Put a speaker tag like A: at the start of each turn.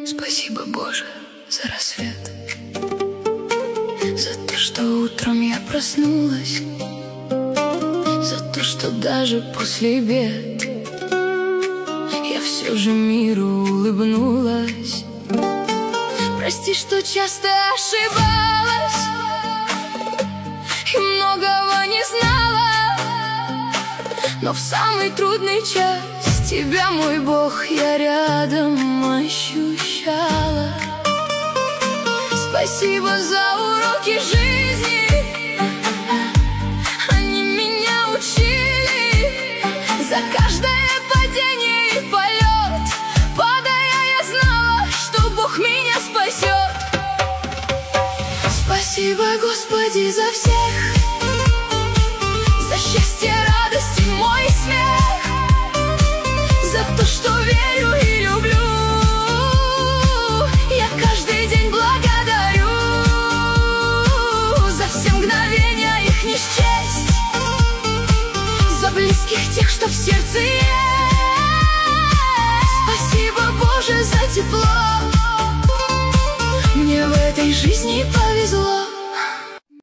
A: Спасибо, Боже, за рассвет, за то, что утром я проснулась, за то, что даже после бед я все же миру улыбнулась. Прости, что часто ошибалась и многого не знала, но в самый трудный час тебя, мой Бог, я рядом ощущала. Спасибо за уроки жизни, они меня учили. За каждое падение и полет, падая, я знала, что Бог меня спасет. Спасибо, Господи, за всех, за счастье, радость и мой смех, за то, что верю и люблю. Я каждый день благодарю за все мгновения, их не счесть, за близких, тех, что в сердце есть. Спасибо, Боже, за тепло, мне в этой жизни повезло.